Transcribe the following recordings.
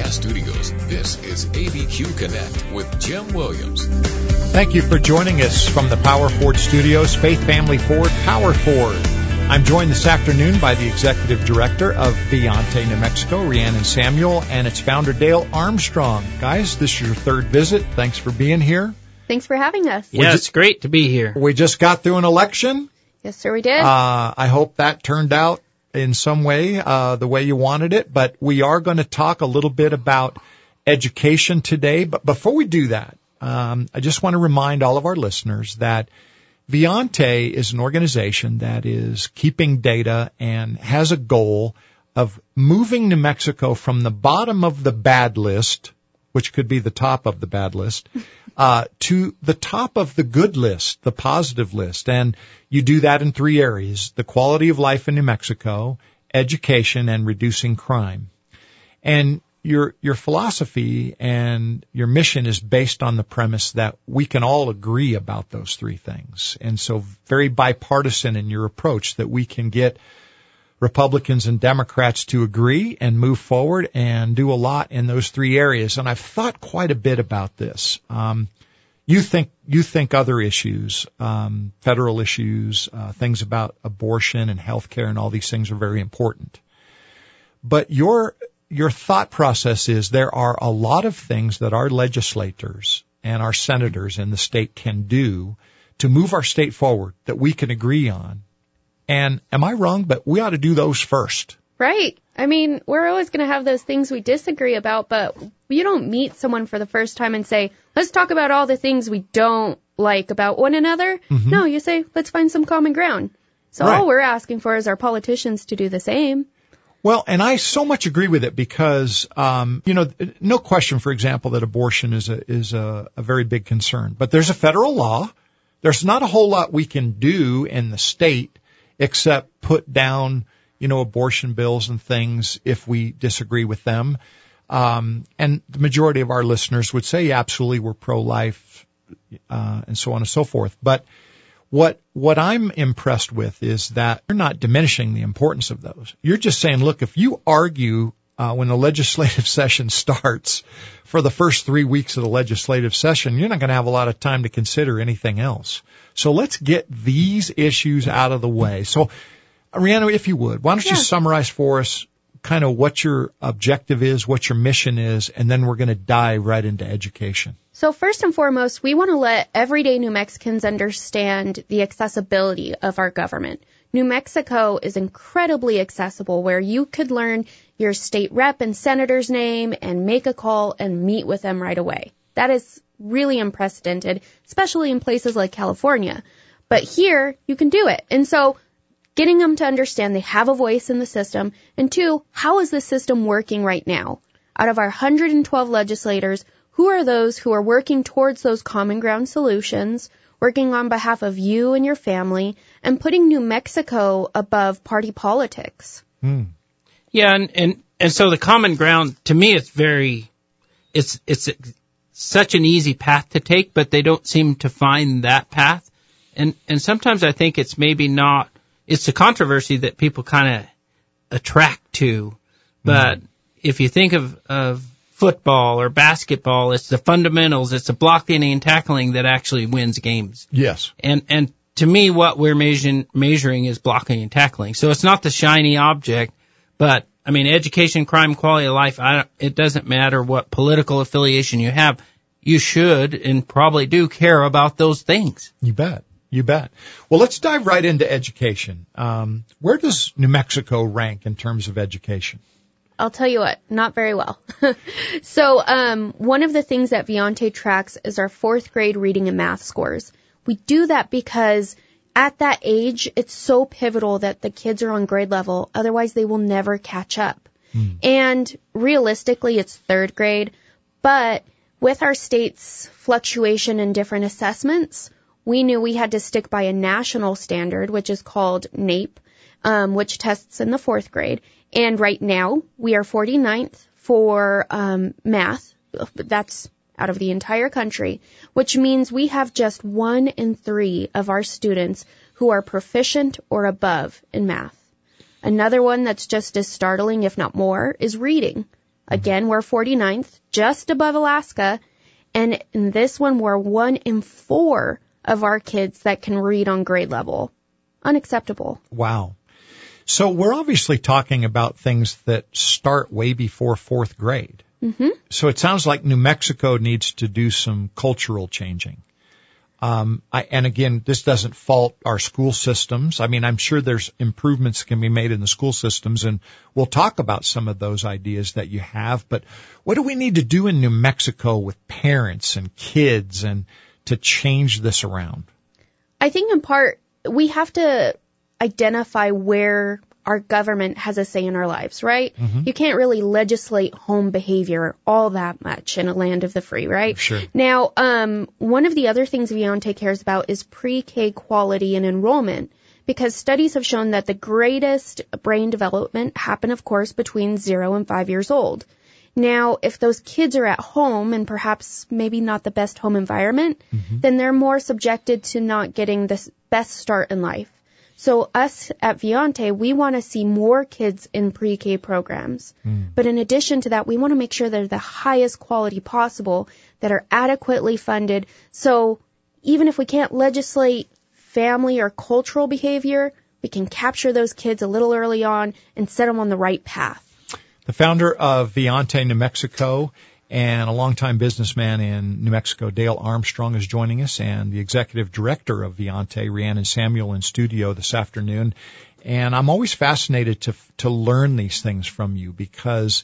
Podcast Studios, this is ABQ Connect with Jim Williams. Thank you for joining us from the Power Ford Studios, Faith Family Ford, Power Ford. I'm joined this afternoon by the Executive Director of Viante, New Mexico, Rhiannon Samuel, and its founder, Dale Armstrong. Guys, this is your third visit. Thanks for being here. Thanks for having us. Yeah, it's great to be here. We just got through an election. Yes, sir, we did. I hope that turned out in some way the way you wanted it, but we are going to talk a little bit about education today. But before we do that, I just want to remind all of our listeners that Viante is an organization that is keeping data and has a goal of moving New Mexico from the bottom of the bad list, which could be the top of the bad list, to the top of the good list, the positive list. And you do that in three areas: the quality of life in New Mexico, education, and reducing crime. And your philosophy and your mission is based on the premise that we can all agree about those three things. And so very bipartisan in your approach, that we can get Republicans and Democrats to agree and move forward and do a lot in those three areas. And I've thought quite a bit about this. You think other issues, federal issues, things about abortion and health care and all these things are very important. But your thought process is there are a lot of things that our legislators and our senators in the state can do to move our state forward that we can agree on. And am I wrong? But we ought to do those first. Right. I mean, we're always going to have those things we disagree about, but you don't meet someone for the first time and say, let's talk about all the things we don't like about one another. Mm-hmm. No, you say, let's find some common ground. So right. All we're asking for is our politicians to do the same. Well, and I so much agree with it because, no question, for example, that abortion is a very big concern. But there's a federal law. There's not a whole lot we can do in the state except put down, abortion bills and things if we disagree with them. And the majority of our listeners would say, yeah, absolutely, we're pro-life, and so on and so forth. But what I'm impressed with is that you're not diminishing the importance of those. You're just saying, look, if you argue when the legislative session starts for the first 3 weeks of the legislative session, you're not going to have a lot of time to consider anything else. So let's get these issues out of the way. So, Rhiannon, if you would, why don't you summarize for us kind of what your objective is, what your mission is, and then we're going to dive right into education. So first and foremost, we want to let everyday New Mexicans understand the accessibility of our government. New Mexico is incredibly accessible, where you could learn your state rep and senator's name and make a call and meet with them right away. That is really unprecedented, especially in places like California. But here, you can do it. And so getting them to understand they have a voice in the system, and two, how is the system working right now? Out of our 112 legislators, who are those who are working towards those common ground solutions, working on behalf of you and your family, and putting New Mexico above party politics? Yeah, and so the common ground, to me, it's such an easy path to take, but they don't seem to find that path. And sometimes I think it's maybe not, it's the controversy that people kind of attract to. But if you think of football or basketball, it's the fundamentals, it's the blocking and tackling that actually wins games. Yes. And to me, what we're measuring is blocking and tackling. So it's not the shiny object, but I mean, education, crime, quality of life, it doesn't matter what political affiliation you have. You should and probably do care about those things. You bet. You bet. Well, let's dive right into education. Where does New Mexico rank in terms of education? I'll tell you what, not very well. So one of the things that Viante tracks is our fourth grade reading and math scores. We do that because at that age, it's so pivotal that the kids are on grade level. Otherwise, they will never catch up. And realistically, it's third grade. But with our state's fluctuation in different assessments, we knew we had to stick by a national standard, which is called NAEP, which tests in the fourth grade. And right now, we are 49th for math. That's out of the entire country, which means we have just 1 in 3 of our students who are proficient or above in math. Another one that's just as startling, if not more, is reading. Again, we're 49th, just above Alaska. And in this one, we're 1 in 4 of our kids that can read on grade level. Unacceptable. Wow. So we're obviously talking about things that start way before 4th grade. Mm-hmm. So it sounds like New Mexico needs to do some cultural changing. And again, this doesn't fault our school systems. I mean, I'm sure there's improvements can be made in the school systems, and we'll talk about some of those ideas that you have. But what do we need to do in New Mexico with parents and kids and to change this around? I think in part, we have to identify where our government has a say in our lives, right? Mm-hmm. You can't really legislate home behavior all that much in a land of the free, right? Sure. Now, one of the other things Viante cares about is pre-K quality and enrollment, because studies have shown that the greatest brain development happen, of course, between 0 and 5 years old. Now, if those kids are at home and perhaps maybe not the best home environment, then they're more subjected to not getting the best start in life. So us at Viante, we want to see more kids in pre-K programs. But in addition to that, we want to make sure they're the highest quality possible, that are adequately funded. So even if we can't legislate family or cultural behavior, we can capture those kids a little early on and set them on the right path. The founder of Viante, New Mexico, and a longtime businessman in New Mexico, Dale Armstrong, is joining us, and the executive director of Viante, Rhiannon Samuel, in studio this afternoon. And I'm always fascinated to learn these things from you because,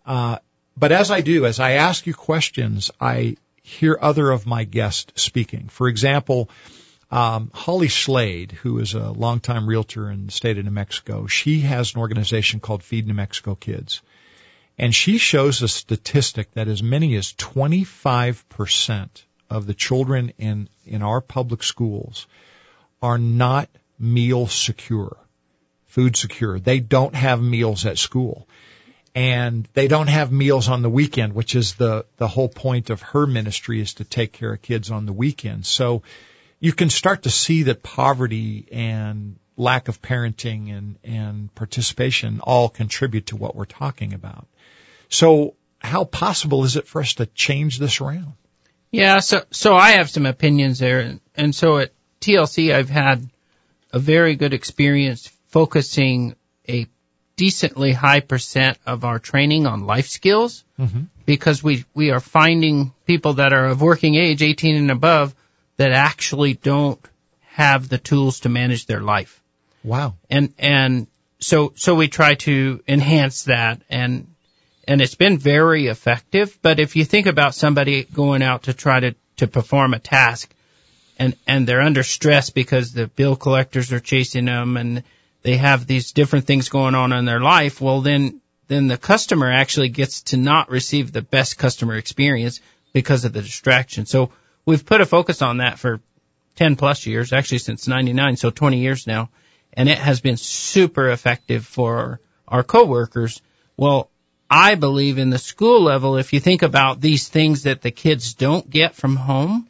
but as I ask you questions, I hear other of my guests speaking. For example, Holly Slade, who is a longtime realtor in the state of New Mexico, she has an organization called Feed New Mexico Kids. And she shows a statistic that as many as 25% of the children in our public schools are not meal secure, food secure. They don't have meals at school. And they don't have meals on the weekend, which is the whole point of her ministry, is to take care of kids on the weekend. So you can start to see that poverty and lack of parenting and participation all contribute to what we're talking about. So how possible is it for us to change this around? Yeah, so I have some opinions there. And so at TLC, I've had a very good experience focusing a decently high percent of our training on life skills, because we are finding people that are of working age, 18 and above, that actually don't have the tools to manage their life. Wow. And so we try to enhance that, and it's been very effective. But if you think about somebody going out to try to perform a task, and they're under stress because the bill collectors are chasing them and they have these different things going on in their life, well, then the customer actually gets to not receive the best customer experience because of the distraction. So we've put a focus on that for 10 plus years, actually since 99, so 20 years now. And it has been super effective for our coworkers. Well, I believe in the school level, if you think about these things that the kids don't get from home,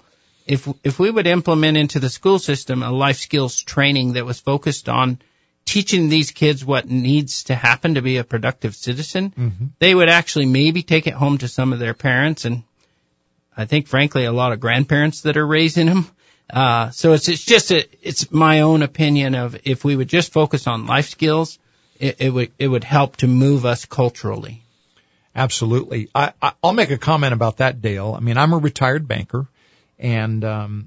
if we would implement into the school system a life skills training that was focused on teaching these kids what needs to happen to be a productive citizen, they would actually maybe take it home to some of their parents, and I think, frankly, a lot of grandparents that are raising them. So it's my own opinion of if we would just focus on life skills, it would help to move us culturally. Absolutely. I'll make a comment about that, Dale. I mean, I'm a retired banker, and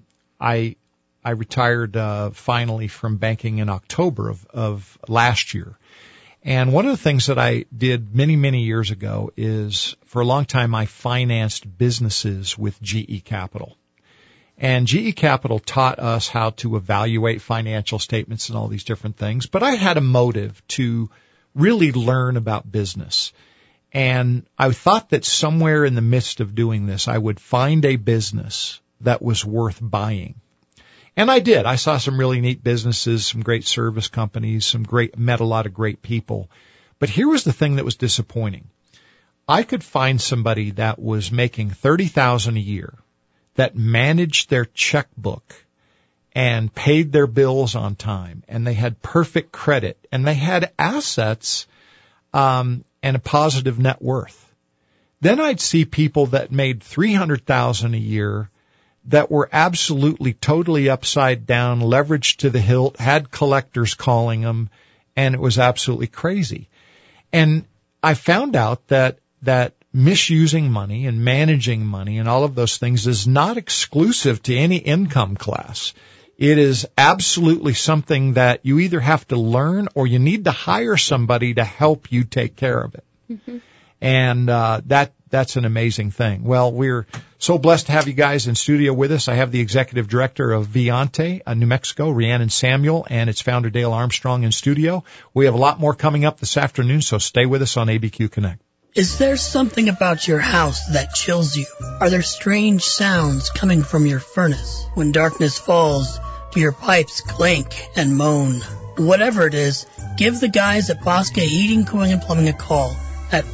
I retired finally from banking in October of last year. And one of the things that I did many, many years ago is, for a long time, I financed businesses with GE Capital. And GE Capital taught us how to evaluate financial statements and all these different things. But I had a motive to really learn about business. And I thought that somewhere in the midst of doing this, I would find a business that was worth buying. And I did. I saw some really neat businesses, some great service companies, met a lot of great people. But here was the thing that was disappointing. I could find somebody that was making $30,000 a year, that managed their checkbook and paid their bills on time, and they had perfect credit, and they had assets, and a positive net worth. Then I'd see people that made $300,000 a year that were absolutely totally upside down, leveraged to the hilt, had collectors calling them, and it was absolutely crazy. And I found out that misusing money and managing money and all of those things is not exclusive to any income class. It is absolutely something that you either have to learn or you need to hire somebody to help you take care of it. Mm-hmm. And that's an amazing thing. Well, we're so blessed to have you guys in studio with us. I have the executive director of Viante, New Mexico, Rhiannon Samuel, and its founder, Dale Armstrong, in studio. We have a lot more coming up this afternoon, so stay with us on ABQ Connect. Is there something about your house that chills you? Are there strange sounds coming from your furnace? When darkness falls, do your pipes clink and moan? Whatever it is, give the guys at Bosque Heating, Cooling, and Plumbing a call at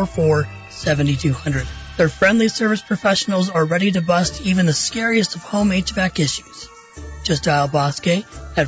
444-7200. Their friendly service professionals are ready to bust even the scariest of home HVAC issues. Just dial Bosque at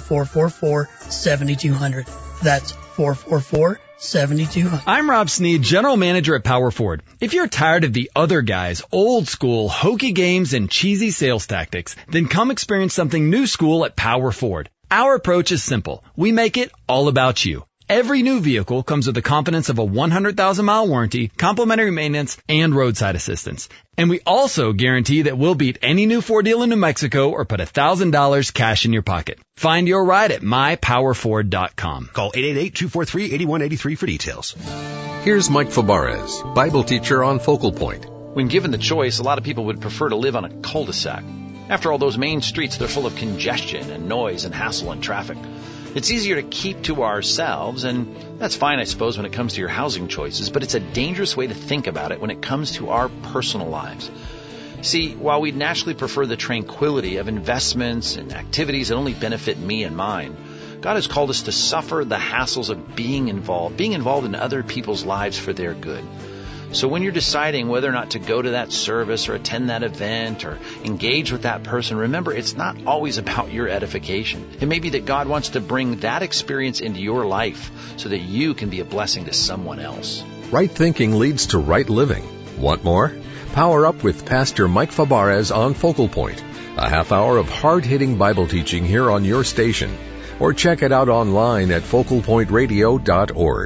444-7200. That's 444-7200. I'm Rob Sneed, General Manager at Power Ford. If you're tired of the other guys' old school, hokey games and cheesy sales tactics, then come experience something new school at Power Ford. Our approach is simple. We make it all about you. Every new vehicle comes with the confidence of a 100,000-mile warranty, complimentary maintenance, and roadside assistance. And we also guarantee that we'll beat any new Ford deal in New Mexico or put $1,000 cash in your pocket. Find your ride at mypowerford.com. Call 888-243-8183 for details. Here's Mike Fabarez, Bible teacher on Focal Point. When given the choice, a lot of people would prefer to live on a cul-de-sac. After all, those main streets, they're full of congestion and noise and hassle and traffic. It's easier to keep to ourselves, and that's fine, I suppose, when it comes to your housing choices, but it's a dangerous way to think about it when it comes to our personal lives. See, while we'd naturally prefer the tranquility of investments and activities that only benefit me and mine, God has called us to suffer the hassles of being involved in other people's lives for their good. So when you're deciding whether or not to go to that service or attend that event or engage with that person, remember, it's not always about your edification. It may be that God wants to bring that experience into your life so that you can be a blessing to someone else. Right thinking leads to right living. Want more? Power up with Pastor Mike Fabarez on Focal Point, a half hour of hard-hitting Bible teaching here on your station. Or check it out online at focalpointradio.org.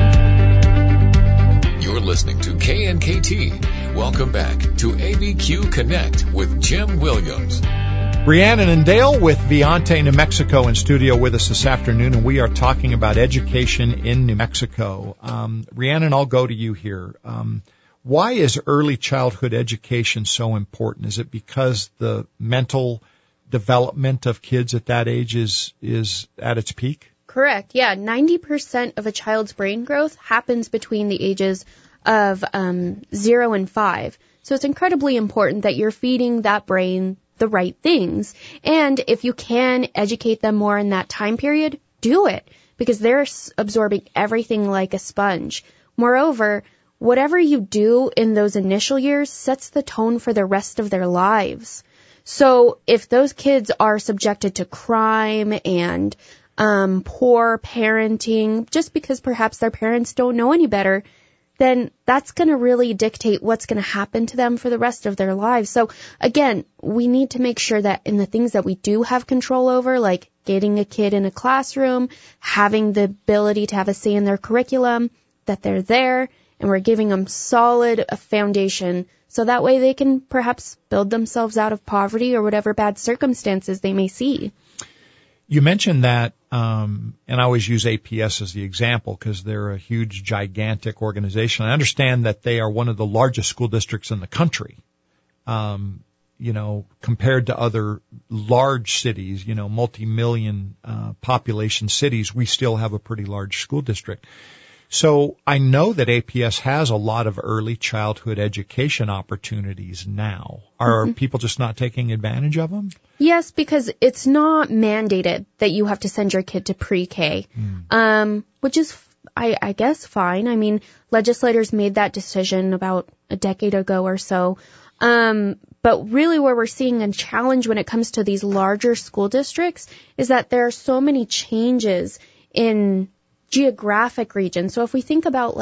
You're listening to KNKT. Welcome back to ABQ Connect with Jim Williams. Rhiannon and Dale with Viante, New Mexico, in studio with us this afternoon, and we are talking about education in New Mexico. Rhiannon, I'll go to you here. Why is early childhood education so important? Is it because the mental development of kids at that age is at its peak? Correct. Yeah, 90% of a child's brain growth happens between the ages of 0 and 5. So it's incredibly important that you're feeding that brain the right things. And if you can educate them more in that time period, do it, because they're absorbing everything like a sponge. Moreover, whatever you do in those initial years sets the tone for the rest of their lives. So if those kids are subjected to crime and poor parenting, just because perhaps their parents don't know any better, then that's going to really dictate what's going to happen to them for the rest of their lives. So again, we need to make sure that in the things that we do have control over, like getting a kid in a classroom, having the ability to have a say in their curriculum, that they're there and we're giving them solid foundation so that way they can perhaps build themselves out of poverty or whatever bad circumstances they may see. You mentioned that, and I always use APS as the example because they're a huge, gigantic organization. I understand that they are one of the largest school districts in the country. Compared to other large cities, multi-million population cities, we still have a pretty large school district. So I know that APS has a lot of early childhood education opportunities now. Are people just not taking advantage of them? Yes, because it's not mandated that you have to send your kid to pre-K, which is, I guess, fine. I mean, legislators made that decision about a decade ago or so. But really where we're seeing a challenge when it comes to these larger school districts is that there are so many changes in geographic regions. So if we think about like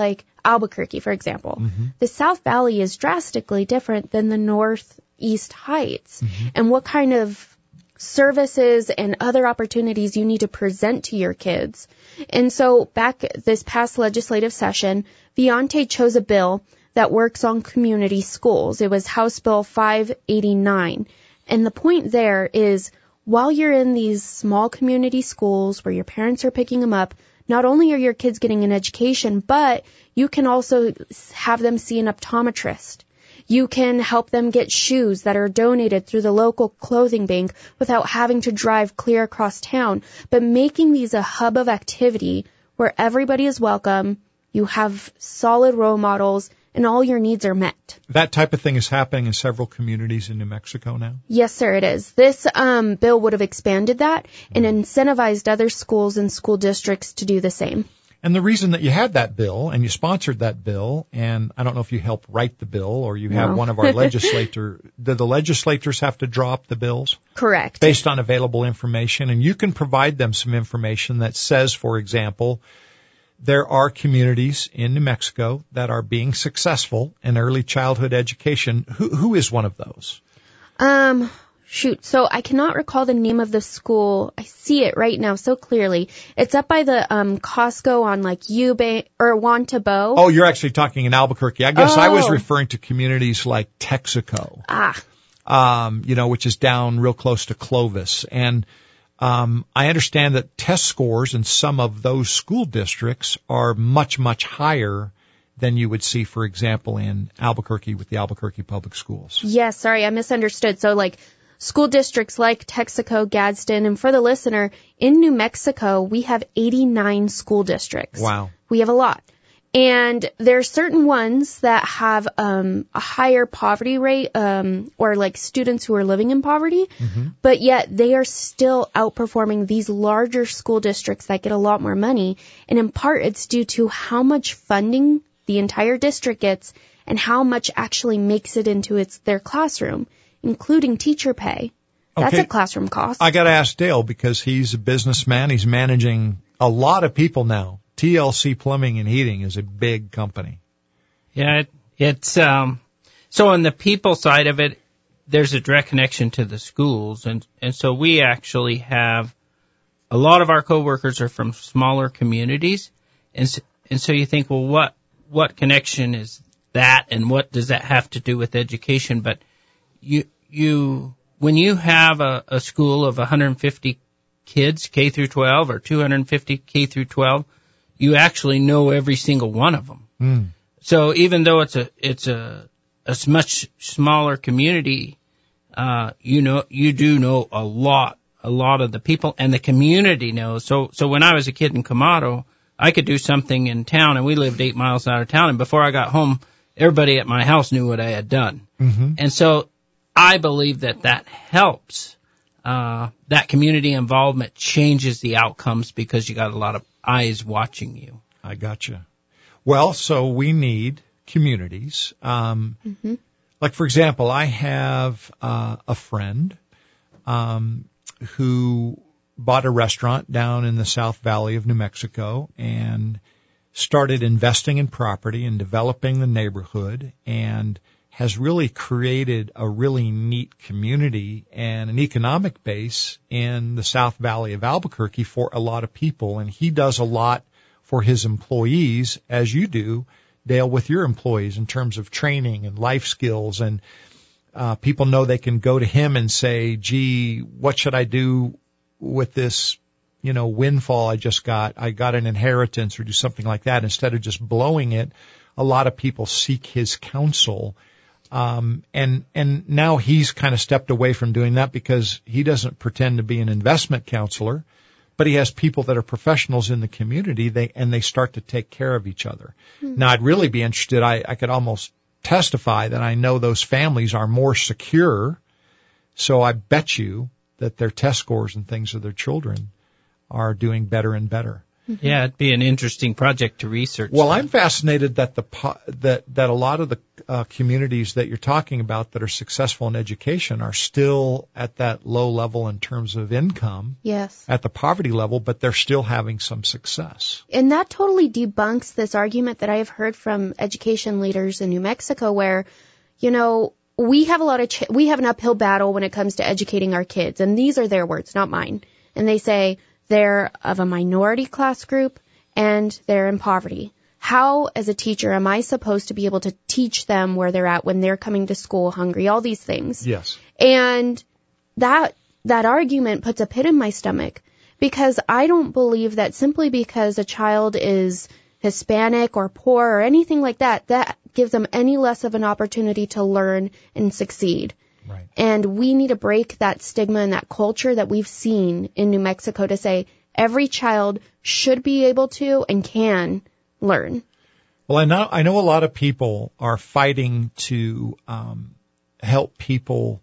Albuquerque, for example. The South Valley is drastically different than the Northeast Heights. And what kind of services and other opportunities you need to present to your kids. And so back this past legislative session, Viante chose a bill that works on community schools. It was House Bill 589. And the point there is, while you're in these small community schools where your parents are picking them up, not only are your kids getting an education, but you can also have them see an optometrist. You can help them get shoes that are donated through the local clothing bank without having to drive clear across town, but making these a hub of activity where everybody is welcome, you have solid role models, and all your needs are met. That type of thing is happening in several communities in New Mexico now? Yes, sir, it is. This bill would have expanded that and incentivized other schools and school districts to do the same. And the reason that you had that bill and you sponsored that bill, and I don't know if you helped write the bill or you have one of our legislators, did the legislators have to draw up the bills? Correct. Based on available information, and you can provide them some information that says, for example, there are communities in New Mexico that are being successful in early childhood education. Who is one of those? So I cannot recall the name of the school. I see it right now so clearly. It's up by the Costco on like Eubank or Wantabo. Oh, you're actually talking in Albuquerque. I guess I was referring to communities like Texaco. Which is down real close to Clovis. And I understand that test scores in some of those school districts are much, much higher than you would see, for example, in Albuquerque with the Albuquerque Public Schools. Yes, sorry, I misunderstood. So like school districts like Texaco, Gadsden, and for the listener, in New Mexico, we have 89 school districts. Wow. We have a lot. And there are certain ones that have a higher poverty rate, or like students who are living in poverty, but yet they are still outperforming these larger school districts that get a lot more money. And in part, it's due to how much funding the entire district gets and how much actually makes it into their classroom, including teacher pay. That's a classroom cost. I got to ask Dale because he's a businessman. He's managing a lot of people now. TLC Plumbing and Heating is a big company. Yeah, it's so on the people side of it, there's a direct connection to the schools, and so we actually have a lot of our coworkers are from smaller communities, and so you think, well, what connection is that, and what does that have to do with education? But you when you have a school of 150 kids K through 12 or 250 K through 12, you actually know every single one of them. So even though it's a much smaller community, you do know a lot of the people, and the community knows. So when I was a kid in Camado, I could do something in town, and we lived 8 miles out of town, and before I got home, everybody at my house knew what I had done. And so I believe that helps. That community involvement changes the outcomes because you got a lot of eyes watching you. I gotcha. Well, so we need communities. Like, for example, I have a friend who bought a restaurant down in the South Valley of New Mexico and started investing in property and developing the neighborhood and has really created a really neat community and an economic base in the South Valley of Albuquerque for a lot of people. And he does a lot for his employees, as you do, Dale, with your employees in terms of training and life skills. And people know they can go to him and say, gee, what should I do with this, windfall I just got? I got an inheritance, or do something like that. Instead of just blowing it, a lot of people seek his counsel. And now he's kind of stepped away from doing that because he doesn't pretend to be an investment counselor, but he has people that are professionals in the community, they start to take care of each other. Now, I'd really be interested. I could almost testify that I know those families are more secure. So I bet you that their test scores and things of their children are doing better and better. Yeah, it'd be an interesting project to research. Well, I'm fascinated that that a lot of the communities that you're talking about that are successful in education are still at that low level in terms of income. Yes. At the poverty level, but they're still having some success. And that totally debunks this argument that I have heard from education leaders in New Mexico where, you know, we have we have an uphill battle when it comes to educating our kids. And these are their words, not mine. And they say they're of a minority class group and they're in poverty. How, as a teacher, am I supposed to be able to teach them where they're at when they're coming to school hungry, all these things? Yes. And that argument puts a pit in my stomach because I don't believe that simply because a child is Hispanic or poor or anything like that, that gives them any less of an opportunity to learn and succeed. Right. And we need to break that stigma and that culture that we've seen in New Mexico to say every child should be able to and can learn. Well, I know a lot of people are fighting to help people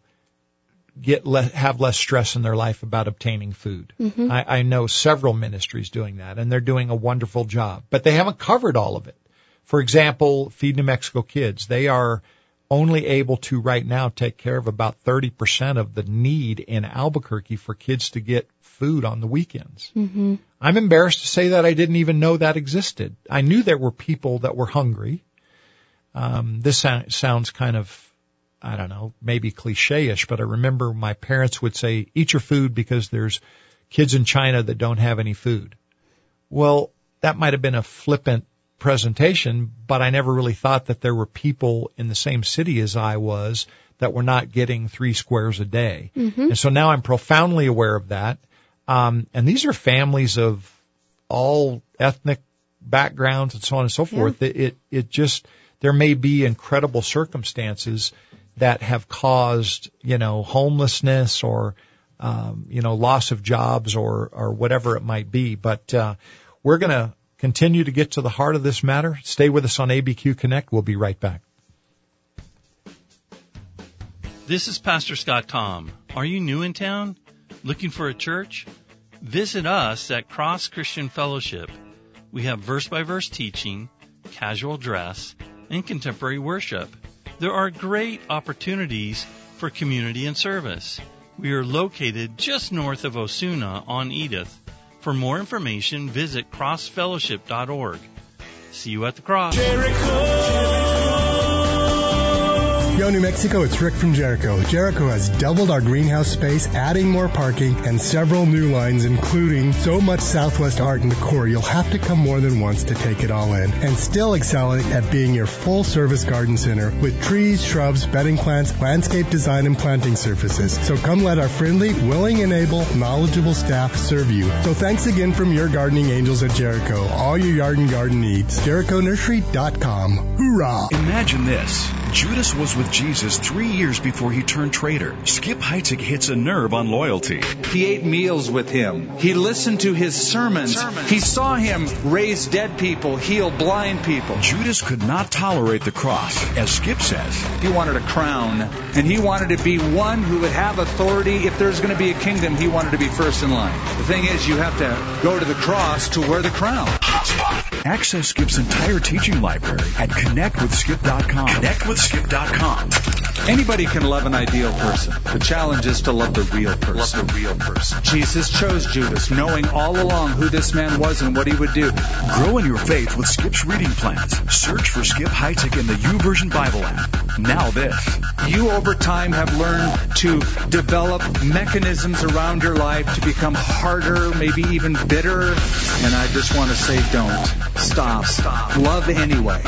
have less stress in their life about obtaining food. Mm-hmm. I know several ministries doing that, and they're doing a wonderful job. But they haven't covered all of it. For example, Feed New Mexico Kids, they are only able to right now take care of about 30% of the need in Albuquerque for kids to get food on the weekends. Mm-hmm. I'm embarrassed to say that I didn't even know that existed. I knew there were people that were hungry. This sounds kind of, I don't know, maybe cliche-ish, but I remember my parents would say, eat your food because there's kids in China that don't have any food. Well, that might have been a flippant presentation, but I never really thought that there were people in the same city as I was that were not getting 3 squares a day. Mm-hmm. And so now I'm profoundly aware of that. And these are families of all ethnic backgrounds and so on and so forth. Yeah. It just, there may be incredible circumstances that have caused, homelessness or, loss of jobs or whatever it might be. But, we're going to continue to get to the heart of this matter. Stay with us on ABQ Connect. We'll be right back. This is Pastor Scott Tom. Are you new in town? Looking for a church? Visit us at Cross Christian Fellowship. We have verse-by-verse teaching, casual dress, and contemporary worship. There are great opportunities for community and service. We are located just north of Osuna on Edith. For more information, visit crossfellowship.org. See you at the cross. Yo, New Mexico, it's Rick from Jericho. Jericho has doubled our greenhouse space, adding more parking, and several new lines, including so much Southwest art and decor you'll have to come more than once to take it all in. And still excelling at being your full-service garden center with trees, shrubs, bedding plants, landscape design, and planting surfaces. So come let our friendly, willing, and able, knowledgeable staff serve you. So thanks again from your gardening angels at Jericho. All your yard and garden needs. JerichoNursery.com. Hoorah! Imagine this. Judas was with Jesus 3 years before he turned traitor. Skip Heitzig hits a nerve on loyalty. He ate meals with him. He listened to his sermons. He saw him raise dead people, heal blind people. Judas could not tolerate the cross, as Skip says. He wanted a crown, and he wanted to be one who would have authority. If there's going to be a kingdom, he wanted to be first in line. The thing is, you have to go to the cross to wear the crown. Access Skip's entire teaching library at connectwithskip.com. Connectwithskip.com. Anybody can love an ideal person. The challenge is to love the real person. Jesus chose Judas, knowing all along who this man was and what he would do. Grow in your faith with Skip's reading plans. Search for Skip Heitzig in the YouVersion Bible app. Now this. You over time have learned to develop mechanisms around your life to become harder, maybe even bitter. And I just want to say don't. Stop. Love anyway.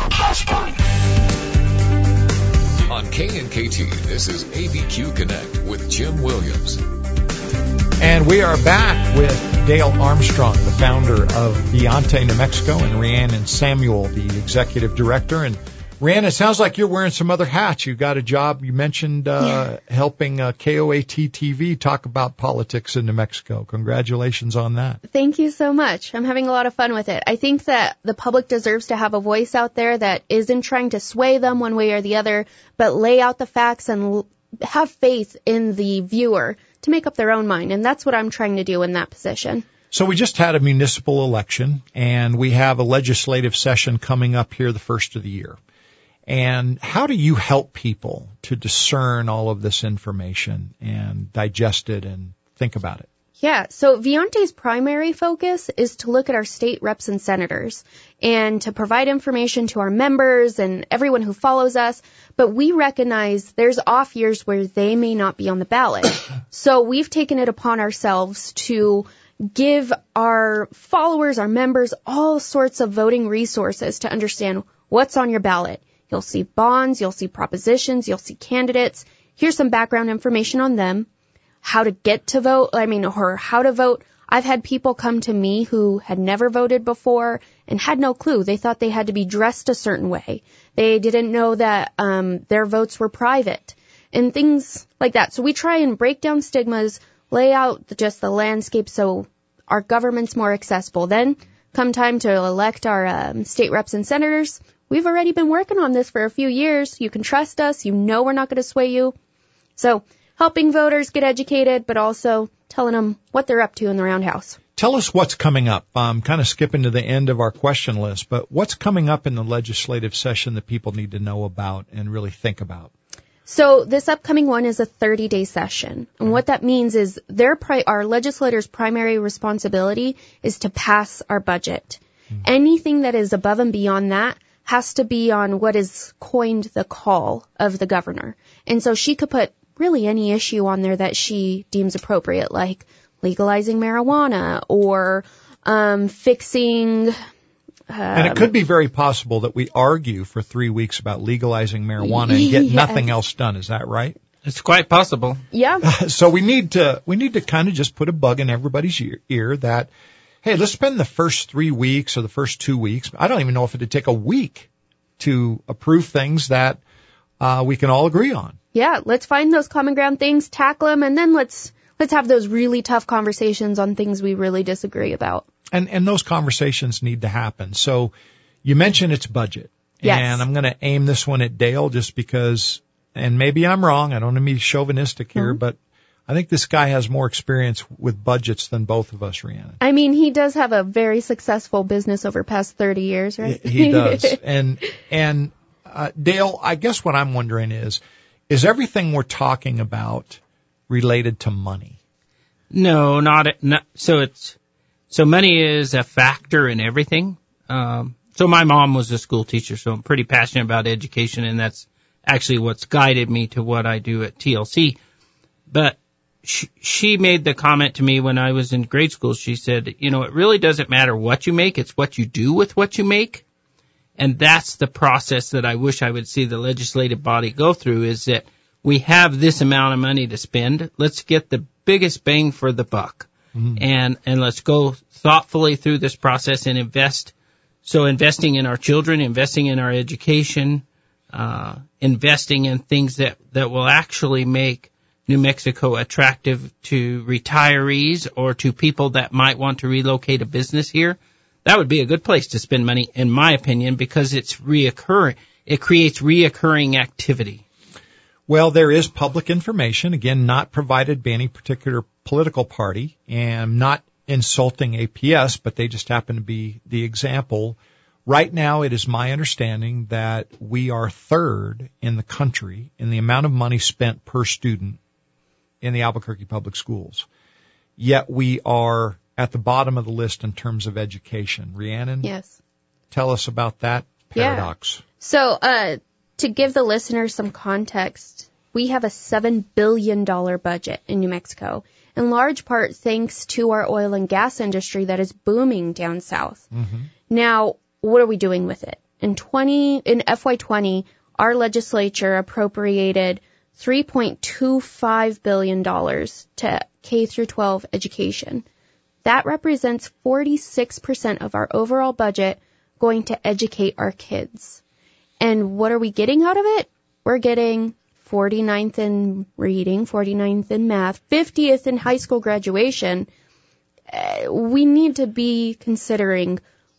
On KNKT, this is ABQ Connect with Jim Williams. And we are back with Dale Armstrong, the founder of Viante, New Mexico, and Rhiannon Samuel, the executive director. And Rhiannon, it sounds like you're wearing some other hats. You got a job. You mentioned helping KOAT TV talk about politics in New Mexico. Congratulations on that. Thank you so much. I'm having a lot of fun with it. I think that the public deserves to have a voice out there that isn't trying to sway them one way or the other, but lay out the facts and have faith in the viewer to make up their own mind. And that's what I'm trying to do in that position. So we just had a municipal election, and we have a legislative session coming up here the first of the year. And how do you help people to discern all of this information and digest it and think about it? Yeah, so Viante's primary focus is to look at our state reps and senators and to provide information to our members and everyone who follows us. But we recognize there's off years where they may not be on the ballot. So we've taken it upon ourselves to give our followers, our members, all sorts of voting resources to understand what's on your ballot. You'll see bonds, you'll see propositions, you'll see candidates. Here's some background information on them. How to get to vote, or how to vote. I've had people come to me who had never voted before and had no clue. They thought they had to be dressed a certain way. They didn't know that their votes were private and things like that. So we try and break down stigmas, lay out just the landscape so our government's more accessible. Then come time to elect our state reps and senators. We've already been working on this for a few years. You can trust us. You know we're not going to sway you. So helping voters get educated, but also telling them what they're up to in the roundhouse. Tell us what's coming up. I'm kind of skipping to the end of our question list, but what's coming up in the legislative session that people need to know about and really think about? So this upcoming one is a 30-day session. And what that means is our legislators' primary responsibility is to pass our budget. Anything that is above and beyond that has to be on what is coined the call of the governor. And so she could put really any issue on there that she deems appropriate, like legalizing marijuana or fixing. And it could be very possible that we argue for 3 weeks about legalizing marijuana and get nothing else done. Is that right? It's quite possible. Yeah. So we need to kind of just put a bug in everybody's ear that, hey, let's spend the first 3 weeks or the first 2 weeks. I don't even know if it'd take a week to approve things that we can all agree on. Yeah, let's find those common ground things, tackle them, and then let's have those really tough conversations on things we really disagree about. And those conversations need to happen. So you mentioned it's budget. Yes. And I'm going to aim this one at Dale just because, and maybe I'm wrong, I don't want to be chauvinistic here, but I think this guy has more experience with budgets than both of us, Rhiannon. I mean, he does have a very successful business over past 30 years, right? He does. And Dale, I guess what I'm wondering is everything we're talking about related to money? No, not so money is a factor in everything. So my mom was a school teacher, so I'm pretty passionate about education, and that's actually what's guided me to what I do at TLC. But she made the comment to me when I was in grade school. She said, it really doesn't matter what you make, it's what you do with what you make. And that's the process that I wish I would see the legislative body go through, is that we have this amount of money to spend. Let's get the biggest bang for the buck. And let's go thoughtfully through this process and invest. So investing in our children, investing in our education, investing in things that will actually make New Mexico attractive to retirees or to people that might want to relocate a business here. That would be a good place to spend money, in my opinion, because it's reoccurring. It creates reoccurring activity. Well, there is public information, again, not provided by any particular political party, and not insulting APS, but they just happen to be the example. Right now, it is my understanding that we are third in the country in the amount of money spent per student in the Albuquerque Public Schools. Yet we are at the bottom of the list in terms of education. Rhiannon? Yes. Tell us about that paradox. Yeah. So, to give the listeners some context, we have a $7 billion budget in New Mexico, in large part thanks to our oil and gas industry that is booming down south. Now, what are we doing with it? In FY20, our legislature appropriated $3.25 billion to K through 12 education. That represents 46% of our overall budget going to educate our kids. And what are we getting out of it? We're getting 49th in reading, 49th in math, 50th in high school graduation. We need to be considering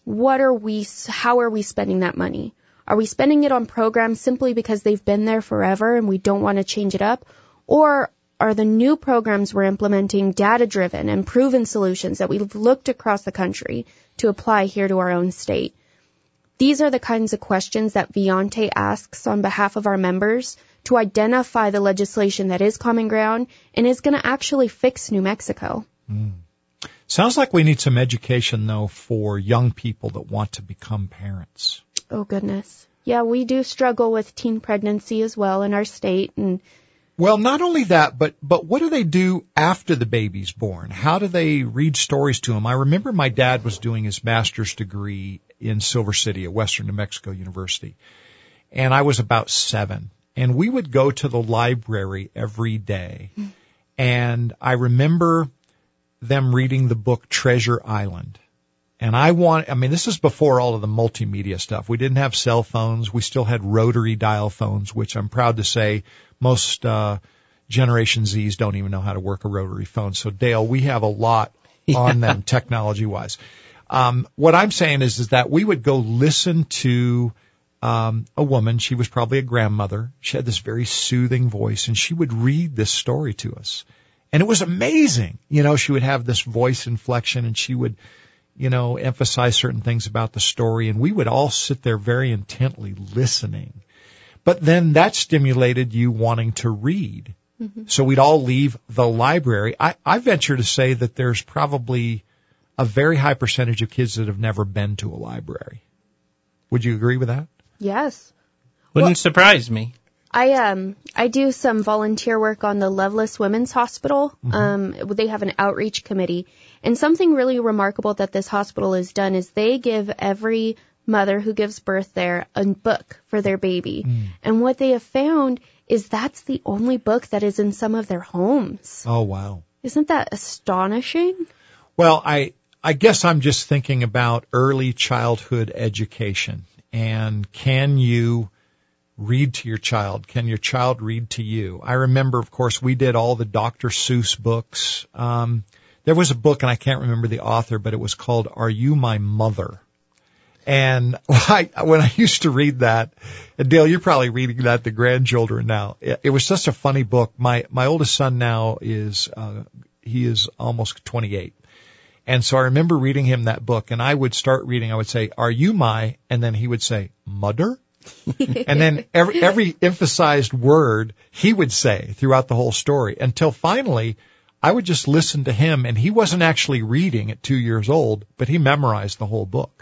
how are we spending that money? Are we spending it on programs simply because they've been there forever and we don't want to change it up? Or are the new programs we're implementing data-driven and proven solutions that we've looked across the country to apply here to our own state? These are the kinds of questions that Viante asks on behalf of our members to identify the legislation that is common ground and is going to actually fix New Mexico. Sounds like we need some education, though, for young people that want to become parents. Oh, goodness. Yeah, we do struggle with teen pregnancy as well in our state. And well, not only that, but what do they do after the baby's born? How do they read stories to them? I remember my dad was doing his master's degree in Silver City at Western New Mexico University, and I was about 7. And we would go to the library every day. And I remember them reading the book Treasure Island. And this is before all of the multimedia stuff. We didn't have cell phones. We still had rotary dial phones, which I'm proud to say most Generation Zs don't even know how to work a rotary phone. So, Dale, we have a lot on them technology-wise. What I'm saying is that we would go listen to a woman. She was probably a grandmother. She had this very soothing voice, and she would read this story to us. And it was amazing. She would have this voice inflection, and she would emphasize certain things about the story, and we would all sit there very intently listening. But then that stimulated you wanting to read. Mm-hmm. So we'd all leave the library. I venture to say that there's probably a very high percentage of kids that have never been to a library. Would you agree with that? Yes. Wouldn't surprise me. I do some volunteer work on the Loveless Women's Hospital. Mm-hmm. They have an outreach committee. And something really remarkable that this hospital has done is they give every mother who gives birth there a book for their baby. And what they have found is that's the only book that is in some of their homes. Oh, wow. Isn't that astonishing? Well, I guess I'm just thinking about early childhood education. And can you read to your child? Can your child read to you? I remember, of course, we did all the Dr. Seuss books. There was a book, and I can't remember the author, but it was called Are You My Mother? And when I used to read that, and Dale, you're probably reading that to grandchildren now. It was such a funny book. My oldest son now he is almost 28. And so I remember reading him that book, and I would start reading. I would say, Are you my, and then he would say, Mother? And then every emphasized word he would say throughout the whole story until finally I would just listen to him, and he wasn't actually reading at 2 years old, but he memorized the whole book.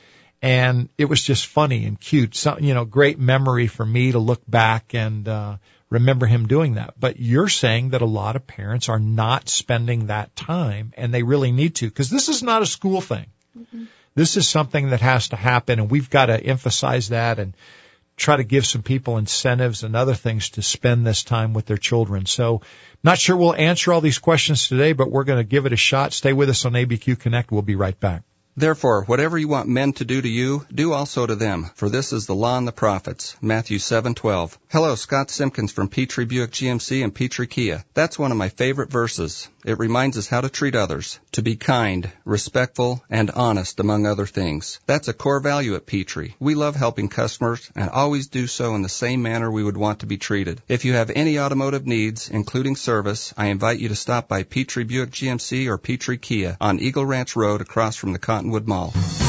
And it was just funny and cute. So, great memory for me to look back and remember him doing that. But you're saying that a lot of parents are not spending that time, and they really need to, because this is not a school thing. Mm-hmm. This is something that has to happen, and we've got to emphasize that and try to give some people incentives and other things to spend this time with their children. So not sure we'll answer all these questions today, but we're going to give it a shot. Stay with us on ABQ Connect. We'll be right back. Therefore, whatever you want men to do to you, do also to them, for this is the law and the prophets. Matthew 7:12. Hello, Scott Simpkins from Petrie Buick GMC and Petrie Kia. That's one of my favorite verses. It reminds us how to treat others, to be kind, respectful, and honest, among other things. That's a core value at Petrie. We love helping customers and always do so in the same manner we would want to be treated. If you have any automotive needs, including service, I invite you to stop by Petrie Buick GMC or Petrie Kia on Eagle Ranch Road across from the Cottonwood Mall.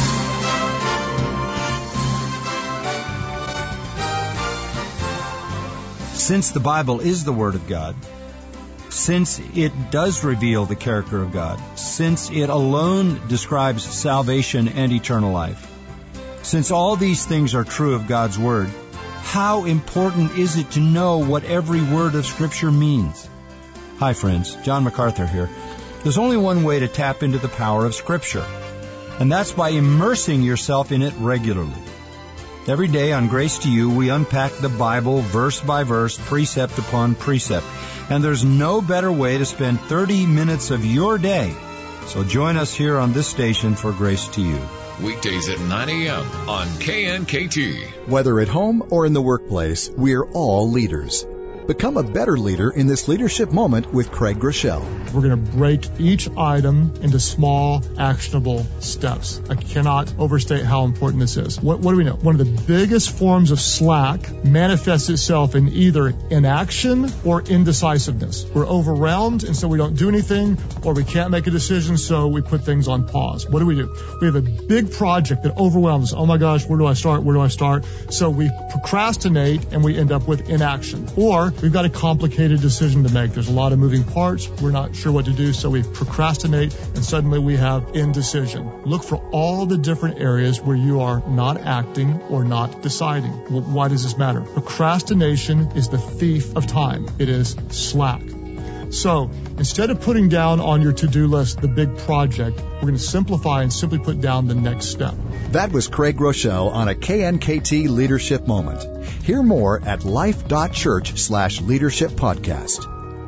Since the Bible is the Word of God, since it does reveal the character of God, since it alone describes salvation and eternal life, since all these things are true of God's Word, how important is it to know what every word of Scripture means? Hi friends, John MacArthur here. There's only one way to tap into the power of Scripture, and that's by immersing yourself in it regularly. Every day on Grace to You, we unpack the Bible verse by verse, precept upon precept. And there's no better way to spend 30 minutes of your day. So join us here on this station for Grace to You. Weekdays at 9 a.m. on KNKT. Whether at home or in the workplace, we're all leaders. Become a better leader in this leadership moment with Craig Groeschel. We're going to break each item into small, actionable steps. I cannot overstate how important this is. What do we know? One of the biggest forms of slack manifests itself in either inaction or indecisiveness. We're overwhelmed, and so we don't do anything, or we can't make a decision, so we put things on pause. What do? We have a big project that overwhelms us. Oh my gosh, where do I start? Where do I start? So we procrastinate, and we end up with inaction. Or we've got a complicated decision to make. There's a lot of moving parts. We're not sure what to do, so we procrastinate, and suddenly we have indecision. Look for all the different areas where you are not acting or not deciding. Well, why does this matter? Procrastination is the thief of time. It is slack. So instead of putting down on your to-do list the big project, we're going to simplify and simply put down the next step. That was Craig Groeschel on a KNKT Leadership Moment. Hear more at life.church/leadership podcast.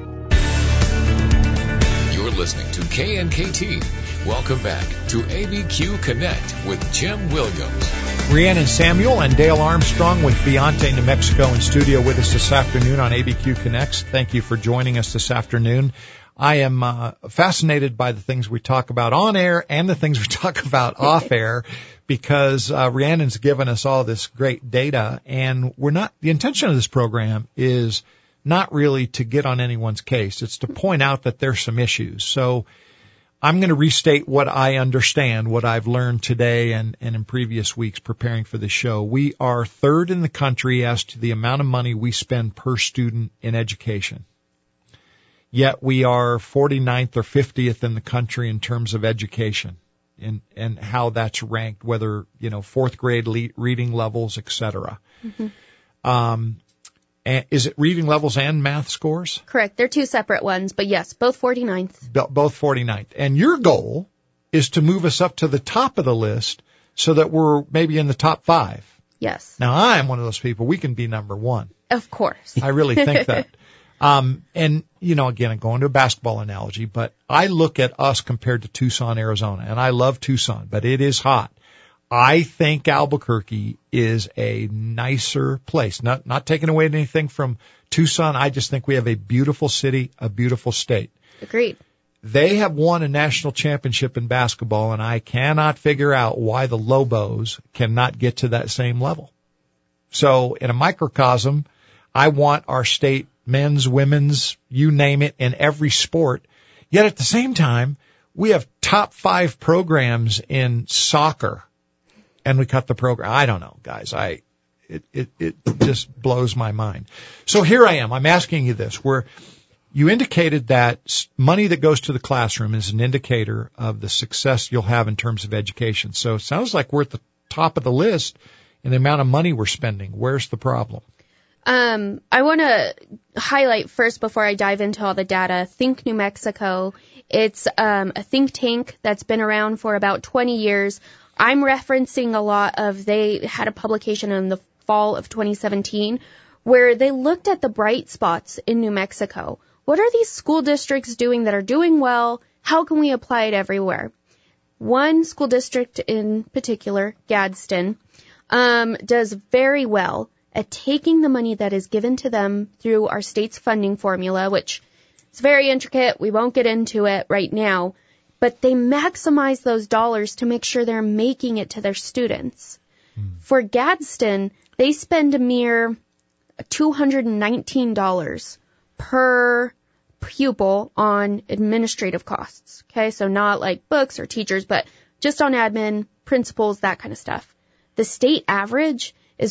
You're listening to KNKT. Welcome back to ABQ Connect with Jim Williams. Rhiannon Samuel and Dale Armstrong with Viante, New Mexico in studio with us this afternoon on ABQ Connects. Thank you for joining us this afternoon. I am fascinated by the things we talk about on air and the things we talk about off air because Rhiannon's given us all this great data, and the intention of this program is not really to get on anyone's case. It's to point out that there's some issues. So I'm going to restate what I understand, what I've learned today and in previous weeks preparing for the show. We are third in the country as to the amount of money we spend per student in education. Yet we are 49th or 50th in the country in terms of education and how that's ranked, whether, fourth grade reading levels, et cetera. Mm-hmm. Is it reading levels and math scores? Correct. They're two separate ones, but yes, both 49th. Both 49th. And your goal is to move us up to the top of the list so that we're maybe in the top 5. Yes. Now, I'm one of those people. We can be number 1. Of course. I really think that. And, again, I'm going to a basketball analogy, but I look at us compared to Tucson, Arizona, and I love Tucson, but it is hot. I think Albuquerque is a nicer place. Not taking away anything from Tucson. I just think we have a beautiful city, a beautiful state. Agreed. They have won a national championship in basketball, and I cannot figure out why the Lobos cannot get to that same level. So in a microcosm, I want our state, men's, women's, you name it, in every sport. Yet at the same time, we have top 5 programs in soccer. And we cut the program. I don't know, guys. It just blows my mind. So here I am. I'm asking you this, where you indicated that money that goes to the classroom is an indicator of the success you'll have in terms of education. So it sounds like we're at the top of the list in the amount of money we're spending. Where's the problem? I want to highlight first before I dive into all the data, Think New Mexico. It's a think tank that's been around for about 20 years. I'm referencing a lot of, they had a publication in the fall of 2017 where they looked at the bright spots in New Mexico. What are these school districts doing that are doing well? How can we apply it everywhere? One school district in particular, Gadsden, does very well at taking the money that is given to them through our state's funding formula, which is very intricate. We won't get into it right now. But they maximize those dollars to make sure they're making it to their students. For Gadsden, they spend a mere $219 per pupil on administrative costs. Okay, so not like books or teachers, but just on admin, principals, that kind of stuff. The state average is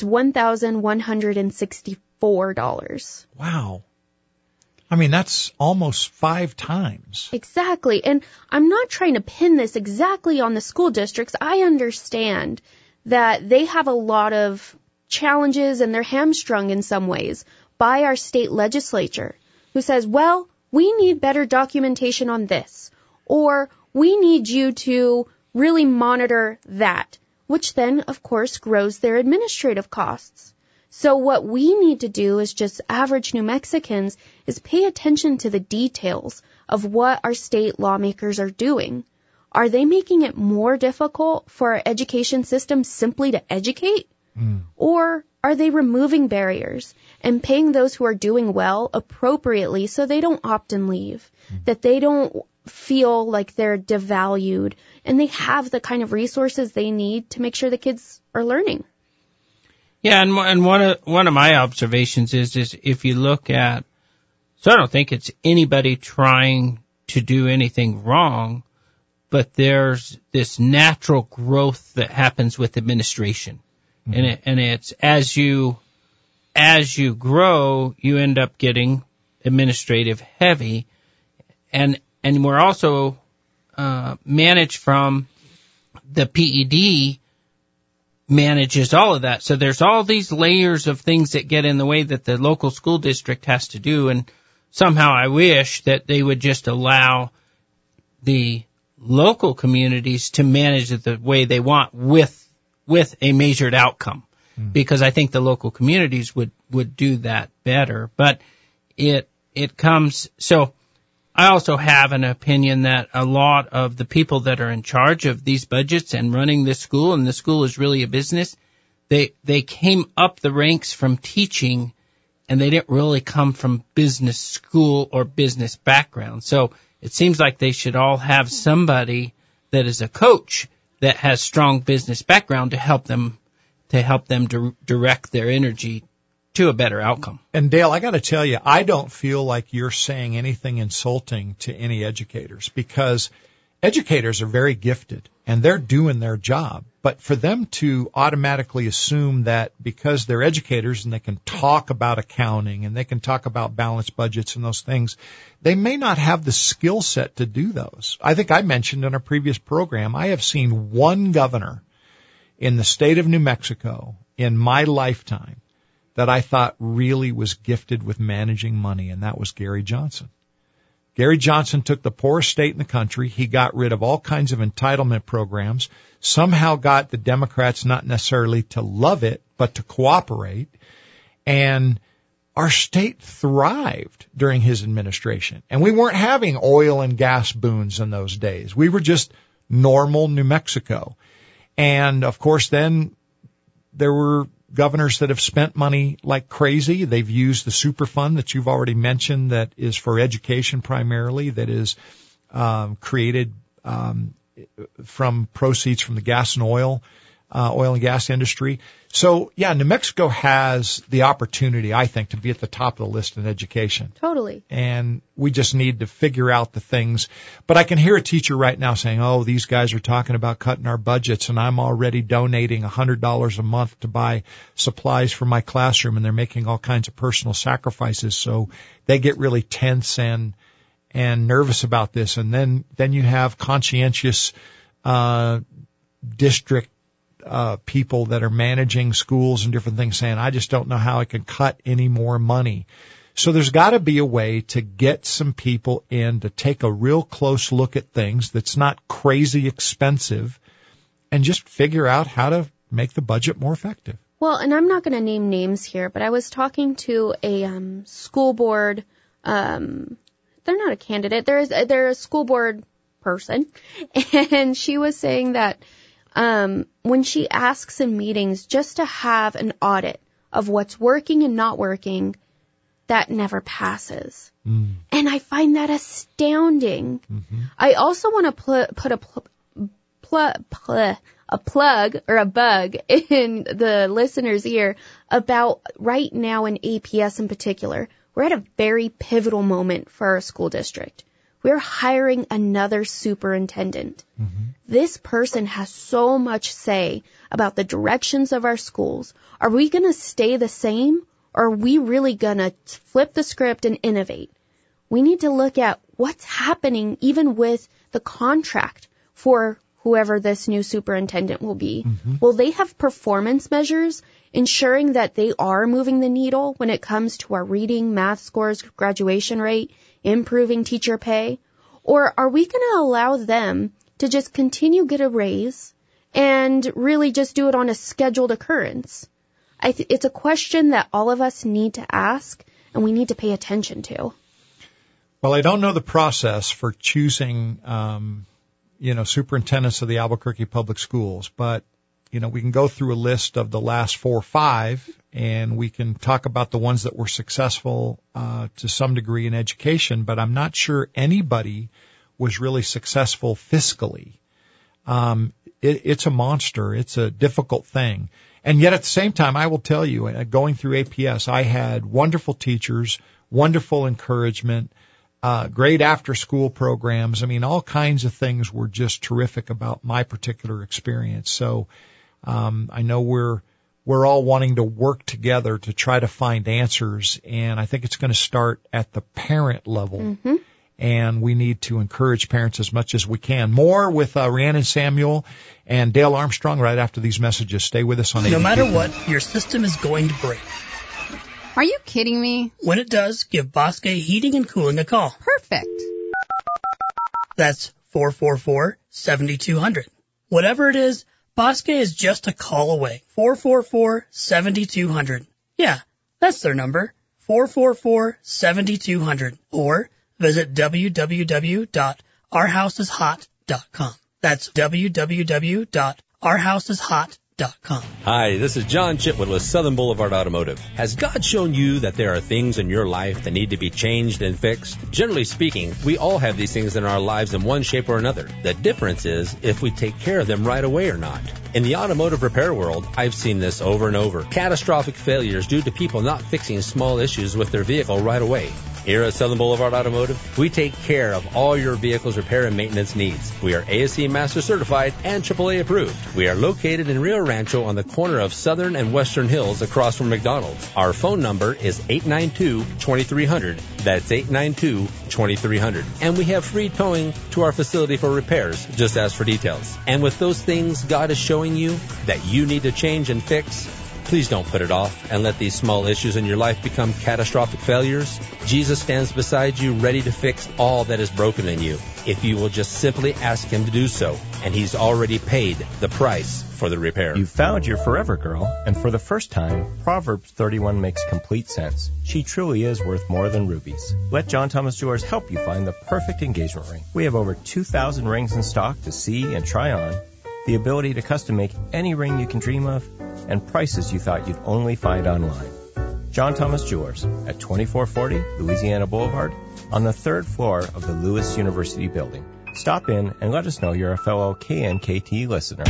$1,164. Wow. I mean, that's almost 5 times. Exactly. And I'm not trying to pin this exactly on the school districts. I understand that they have a lot of challenges and they're hamstrung in some ways by our state legislature who says, well, we need better documentation on this, or we need you to really monitor that, which then, of course, grows their administrative costs. So what we need to do as just average New Mexicans is pay attention to the details of what our state lawmakers are doing. Are they making it more difficult for our education system simply to educate? Or are they removing barriers and paying those who are doing well appropriately so they don't opt and leave, that they don't feel like they're devalued, and they have the kind of resources they need to make sure the kids are learning? Yeah, and one of my observations is if you look at, so I don't think it's anybody trying to do anything wrong, but there's this natural growth that happens with administration. Mm-hmm. And it's as you grow, you end up getting administrative heavy, and we're also managed from the PED manages all of that. So there's all these layers of things that get in the way that the local school district has to do, and somehow I wish that they would just allow the local communities to manage it the way they want with a measured outcome, because I think the local communities would do that better. But it comes, so I also have an opinion that a lot of the people that are in charge of these budgets and running this school, and the school is really a business, they came up the ranks from teaching, and they didn't really come from business school or business background. So it seems like they should all have somebody that is a coach that has strong business background to help them direct their energy to a better outcome. And Dale, I got to tell you, I don't feel like you're saying anything insulting to any educators, because educators are very gifted and they're doing their job. But for them to automatically assume that because they're educators and they can talk about accounting and they can talk about balanced budgets and those things, they may not have the skill set to do those. I think I mentioned in a previous program, I have seen one governor in the state of New Mexico in my lifetime that I thought really was gifted with managing money, and that was Gary Johnson. Gary Johnson took the poorest state in the country. He got rid of all kinds of entitlement programs, somehow got the Democrats not necessarily to love it, but to cooperate. And our state thrived during his administration. And we weren't having oil and gas boons in those days. We were just normal New Mexico. And, of course, then there were governors that have spent money like crazy. They've used the Superfund that you've already mentioned that is for education primarily, that is created from proceeds from the gas and oil and gas industry. So, yeah, New Mexico has the opportunity, I think, to be at the top of the list in education. Totally. And we just need to figure out the things. But I can hear a teacher right now saying, oh, these guys are talking about cutting our budgets, and I'm already donating $100 a month to buy supplies for my classroom, and they're making all kinds of personal sacrifices. So they get really tense and nervous about this. And then you have conscientious district people that are managing schools and different things saying, I just don't know how I can cut any more money. So there's got to be a way to get some people in to take a real close look at things that's not crazy expensive and just figure out how to make the budget more effective. Well, and I'm not going to name names here, but I was talking to a school board. They're not a candidate. They're a school board person, and she was saying that when she asks in meetings just to have an audit of what's working and not working, that never passes. And I find that astounding. Mm-hmm. I also want to put a plug or a bug in the listener's ear about right now in APS in particular. We're at a very pivotal moment for our school district. We're hiring another superintendent. Mm-hmm. This person has so much say about the directions of our schools. Are we going to stay the same, or are we really going to flip the script and innovate? We need to look at what's happening even with the contract for whoever this new superintendent will be. Mm-hmm. Will they have performance measures ensuring that they are moving the needle when it comes to our reading, math scores, graduation rate, improving teacher pay? Or are we going to allow them to just continue get a raise and really just do it on a scheduled occurrence? It's a question that all of us need to ask and we need to pay attention to. Well, I don't know the process for choosing, superintendents of the Albuquerque Public Schools, but, we can go through a list of the last 4 or 5 and we can talk about the ones that were successful to some degree in education, but I'm not sure anybody was really successful fiscally. It's a monster. It's a difficult thing. And yet at the same time, I will tell you, going through APS, I had wonderful teachers, wonderful encouragement, great after-school programs. I mean, all kinds of things were just terrific about my particular experience. So I know we're all wanting to work together to try to find answers, and I think it's going to start at the parent level. Mm-hmm. And we need to encourage parents as much as we can. More with Rhiannon Samuel and Dale Armstrong right after these messages. Stay with us on ABQ. No matter what, your system is going to break. Are you kidding me? When it does, give Bosque Heating and Cooling a call. Perfect. That's 444-7200. Whatever it is, Bosque is just a call away. 444-7200. Yeah, that's their number. 444-7200. Or visit www.ourhouseshot.com. That's www.ourhouseshot.com. Hi, this is John Chitwood with Southern Boulevard Automotive. Has God shown you that there are things in your life that need to be changed and fixed? Generally speaking, we all have these things in our lives in one shape or another. The difference is if we take care of them right away or not. In the automotive repair world, I've seen this over and over. Catastrophic failures due to people not fixing small issues with their vehicle right away. Here at Southern Boulevard Automotive, we take care of all your vehicle's repair and maintenance needs. We are ASE Master Certified and AAA approved. We are located in Rio Rancho on the corner of Southern and Western Hills across from McDonald's. Our phone number is 892-2300. That's 892-2300. And we have free towing to our facility for repairs. Just ask for details. And with those things God is showing you that you need to change and fix, please don't put it off and let these small issues in your life become catastrophic failures. Jesus stands beside you ready to fix all that is broken in you if you will just simply ask Him to do so. And He's already paid the price for the repair. You found your forever girl, and for the first time, Proverbs 31 makes complete sense. She truly is worth more than rubies. Let John Thomas Jewelers help you find the perfect engagement ring. We have over 2,000 rings in stock to see and try on, the ability to custom make any ring you can dream of, and prices you thought you'd only find online. John Thomas Jewelers at 2440 Louisiana Boulevard on the 3rd floor of the Lewis University building. Stop in and let us know you're a fellow KNKT listener.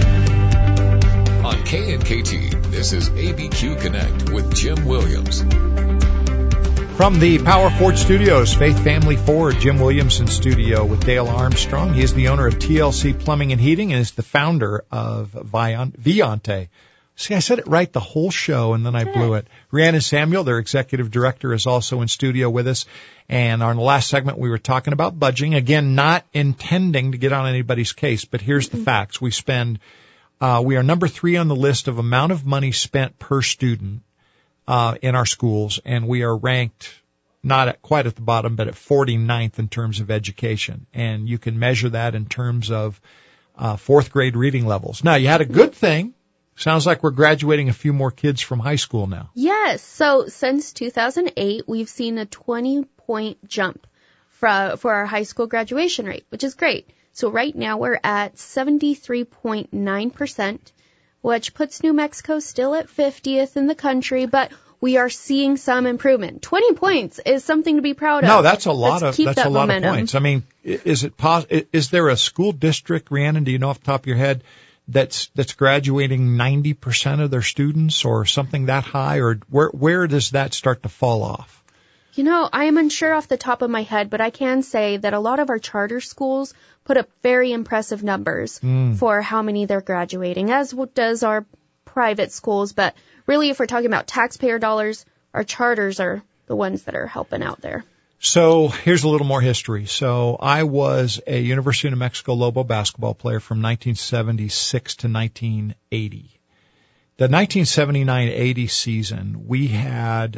On KNKT, this is ABQ Connect with Jim Williams. From the Power Ford Studios, Faith Family Ford, Jim Williamson studio with Dale Armstrong. He is the owner of TLC Plumbing and Heating and is the founder of Viante. See, I said it right the whole show, and then I blew it. Rhiannon Samuel, their executive director, is also in studio with us. And on the last segment, we were talking about budgeting. Again, not intending to get on anybody's case, but here's the facts. We are number 3 on the list of amount of money spent per student in our schools, and we are ranked not quite at the bottom, but at 49th in terms of education. And you can measure that in terms of 4th grade reading levels. Now, you had a good thing. Sounds like we're graduating a few more kids from high school now. Yes. So since 2008, we've seen a 20-point jump for our high school graduation rate, which is great. So right now we're at 73.9%, which puts New Mexico still at 50th in the country, but we are seeing some improvement. 20 points is something to be proud of. No, that's a lot of points. I mean, is there a school district, Rhiannon, do you know off the top of your head, that's graduating 90% of their students or something that high, or where does that start to fall off? You know, I am unsure off the top of my head, but I can say that a lot of our charter schools put up very impressive numbers for how many they're graduating, as does our private schools. But really, if we're talking about taxpayer dollars, our charters are the ones that are helping out there. So here's a little more history. So I was a University of New Mexico Lobo basketball player from 1976 to 1980. The 1979-80 season, we had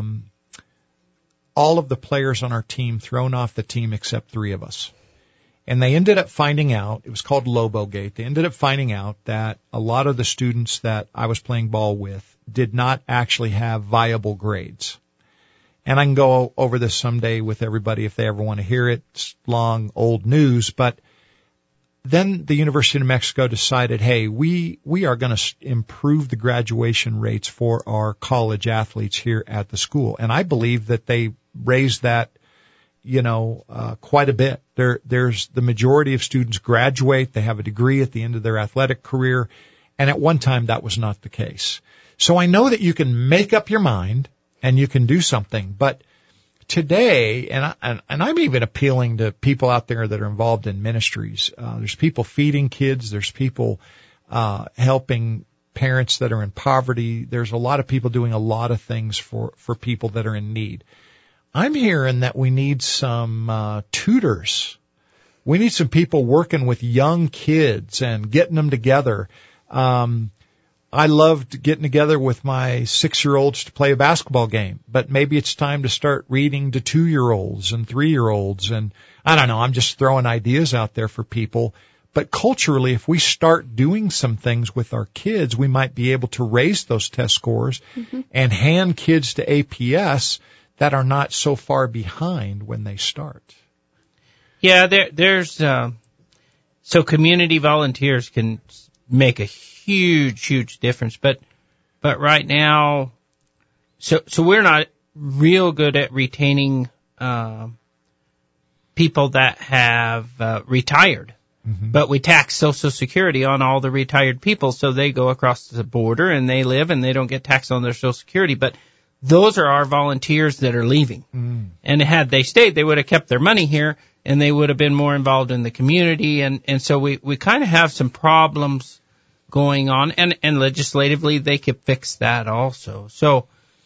all of the players on our team thrown off the team except 3 of us. And they ended up finding out, it was called Lobo Gate, they ended up finding out that a lot of the students that I was playing ball with did not actually have viable grades. And I can go over this someday with everybody if they ever want to hear it. It's long, old news, but then the University of New Mexico decided, hey, we are going to improve the graduation rates for our college athletes here at the school. And I believe that they raised that, quite a bit. There's the majority of students graduate. They have a degree at the end of their athletic career. And at one time that was not the case. So I know that you can make up your mind and you can do something, but today, and I'm even appealing to people out there that are involved in ministries. There's people feeding kids. There's people helping parents that are in poverty. There's a lot of people doing a lot of things for people that are in need. I'm hearing that we need some tutors. We need some people working with young kids and getting them together. I loved getting together with my 6-year-olds to play a basketball game, but maybe it's time to start reading to 2-year-olds and 3-year-olds. And I don't know, I'm just throwing ideas out there for people. But culturally, if we start doing some things with our kids, we might be able to raise those test scores and hand kids to APS that are not so far behind when they start. Yeah, there's so community volunteers can make a huge difference, but right now, so we're not real good at retaining people that have retired. But we tax Social Security on all the retired people, so they go across the border and they live and they don't get taxed on their Social Security. But those are our volunteers that are leaving. And had they stayed, they would have kept their money here and they would have been more involved in the community. And so we kind of have some problems going on, and legislatively they could fix that also. So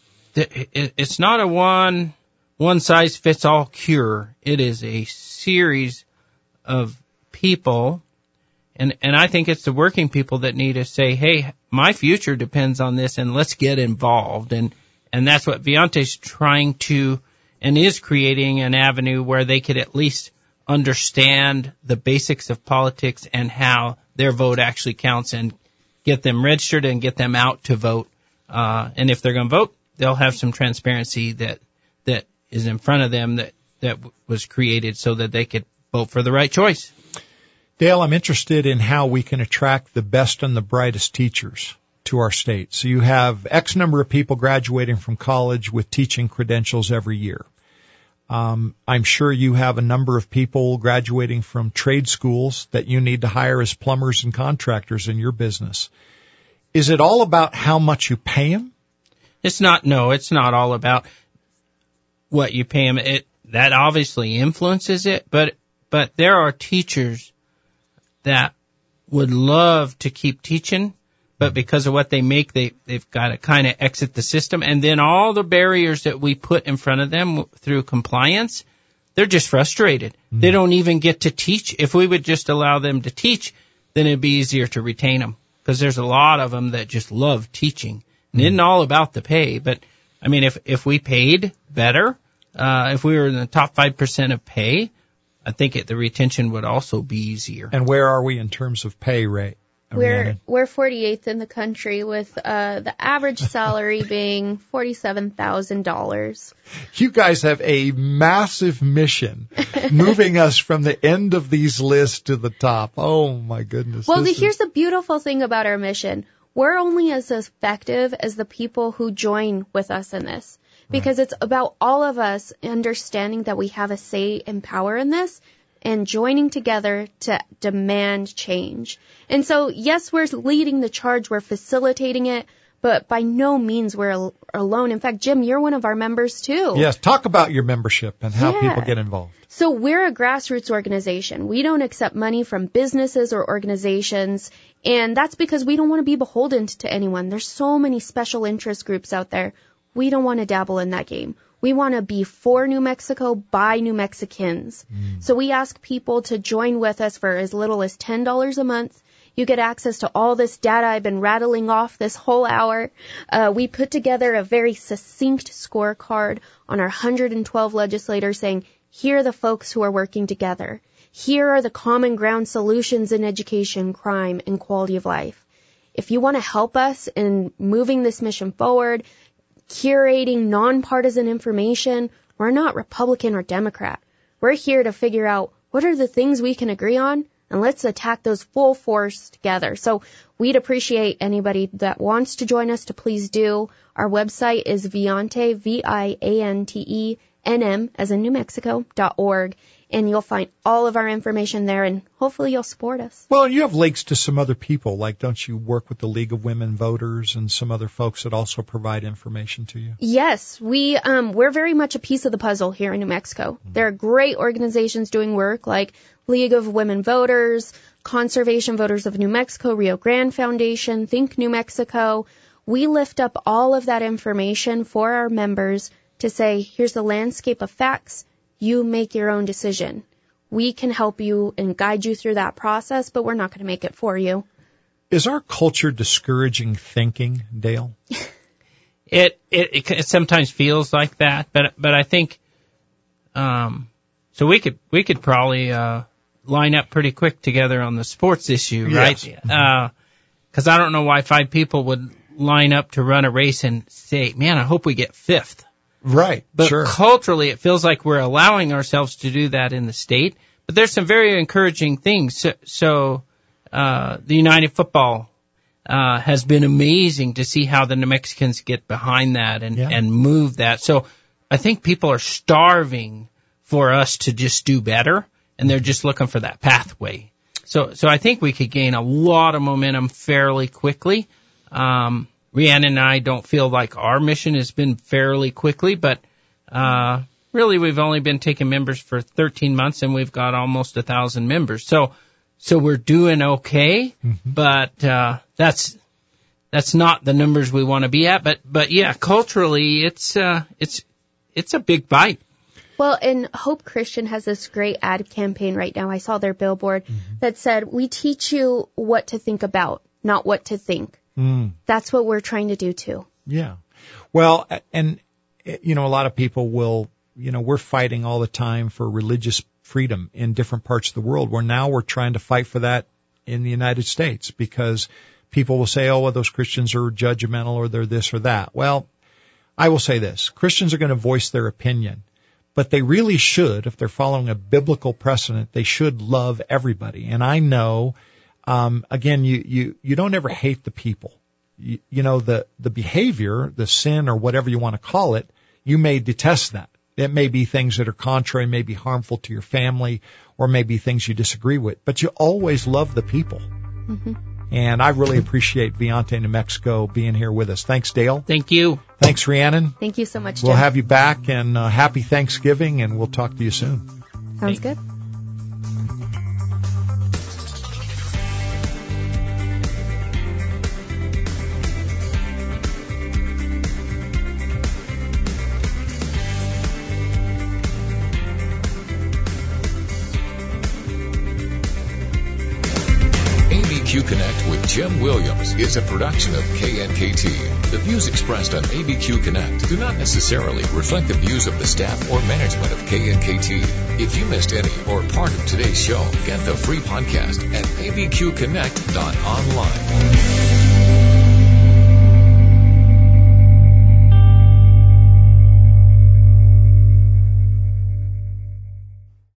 it's not a one size fits all cure. It is a series of people, and I think it's the working people that need to say, hey, my future depends on this, and let's get involved. And that's what Viante's trying to, and is creating an avenue where they could at least understand the basics of politics and how their vote actually counts, and get them registered and get them out to vote. And if they're going to vote, they'll have some transparency that is in front of them that was created so that they could vote for the right choice. Dale, I'm interested in how we can attract the best and the brightest teachers to our state. So you have X number of people graduating from college with teaching credentials every year. I'm sure you have a number of people graduating from trade schools that you need to hire as plumbers and contractors in your business. Is it all about how much you pay them? It's not all about what you pay them. That obviously influences it, but there are teachers that would love to keep teaching, but because of what they make, they've got to kind of exit the system. And then all the barriers that we put in front of them through compliance, they're just frustrated. They don't even get to teach. If we would just allow them to teach, then it'd be easier to retain them, because there's a lot of them that just love teaching. And it isn't all about the pay, but I mean, if we paid better, if we were in the top 5% of pay, I think the retention would also be easier. And where are we in terms of pay rate? We're 48th in the country, with the average salary being $47,000. You guys have a massive mission, moving us from the end of these lists to the top. Oh my goodness! Well, here's the beautiful thing about our mission: we're only as effective as the people who join with us in this. Because it's about all of us understanding that we have a say and power in this and joining together to demand change. And so, yes, we're leading the charge, we're facilitating it, but by no means we're alone. In fact, Jim, you're one of our members too. Yes, talk about your membership and how people get involved. So we're a grassroots organization. We don't accept money from businesses or organizations, and that's because we don't want to be beholden to anyone. There's so many special interest groups out there. We don't want to dabble in that game. We want to be for New Mexico by New Mexicans. So we ask people to join with us for as little as $10 a month. You get access to all this data I've been rattling off this whole hour. We put together a very succinct scorecard on our 112 legislators saying, here are the folks who are working together. Here are the common ground solutions in education, crime, and quality of life. If you want to help us in moving this mission forward, curating nonpartisan information, we're not Republican or Democrat. We're here to figure out what are the things we can agree on, and and let's attack those full force together. So we'd appreciate anybody that wants to join us to please do. Our website is Viante, VIANTENM, as in New Mexico.org, and you'll find all of our information there, and hopefully you'll support us. Well, you have links to some other people, like don't you work with the League of Women Voters and some other folks that also provide information to you? Yes, we're very much a piece of the puzzle here in New Mexico. There are great organizations doing work like League of Women Voters, Conservation Voters of New Mexico, Rio Grande Foundation, Think New Mexico. We lift up all of that information for our members to say, here's the landscape of facts. You make your own decision. We can help you and guide you through that process, but we're not going to make it for you. Is our culture discouraging thinking, Dale? It sometimes feels like that, but I think so we could probably line up pretty quick together on the sports issue, right? Because I don't know why 5 people would line up to run a race and say, man, I hope we get 5th. Right, but sure. Culturally, it feels like we're allowing ourselves to do that in the state. But there's some very encouraging things. So the United Football has been amazing to see how the New Mexicans get behind that and move that. So I think people are starving for us to just do better, and they're just looking for that pathway. So I think we could gain a lot of momentum fairly quickly. Rhiannon and I don't feel like our mission has been fairly quickly, but really we've only been taking members for 13 months, and we've got almost 1,000 members. So we're doing okay, but that's not the numbers we want to be at. But yeah, culturally it's a big bite. Well, and Hope Christian has this great ad campaign right now. I saw their billboard that said, we teach you what to think about, not what to think. That's what we're trying to do too. Yeah. Well, and, a lot of people will, we're fighting all the time for religious freedom in different parts of the world, where now we're trying to fight for that in the United States, because people will say, oh, well, those Christians are judgmental, or they're this or that. Well, I will say this. Christians are going to voice their opinion, but they really should, if they're following a biblical precedent, they should love everybody. And I know, again, you don't ever hate the people. The behavior, the sin, or whatever you want to call it, you may detest that. It may be things that are contrary, may be harmful to your family, or maybe things you disagree with, but you always love the people. And I really appreciate Viante, New Mexico, being here with us. Thanks, Dale. Thank you. Thanks, Rhiannon. Thank you so much, Jim. We'll have you back, and happy Thanksgiving, and we'll talk to you soon. Sounds good. ABQ Connect with Jim Williams is a production of KNKT. The views expressed on ABQ Connect do not necessarily reflect the views of the staff or management of KNKT. If you missed any or part of today's show, get the free podcast at abqconnect.online.